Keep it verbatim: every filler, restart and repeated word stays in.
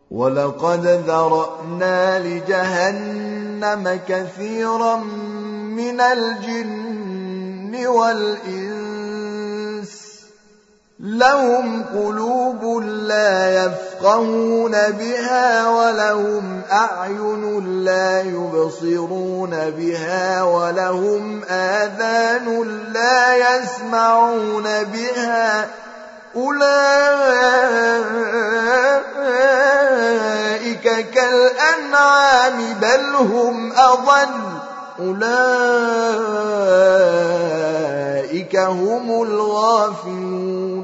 وَلَقَدْ ذَرَأْنَا لِجَهَنَّمَ كَثِيرًا مِنَ الْجِنِّ وَالْإِنسِ لَهُمْ قُلُوبٌ لَّا يَفْقَهُونَ بِهَا وَلَهُمْ أَعْيُنٌ لَّا يُبْصِرُونَ بِهَا وَلَهُمْ آذَانٌ لَّا يَسْمَعُونَ بِهَا أُولَئِكَ كَالْأَنْعَامِ بَلْ هُمْ أَضَلُّ أُولَئِكَ هُمُ الْغَافِلُونَ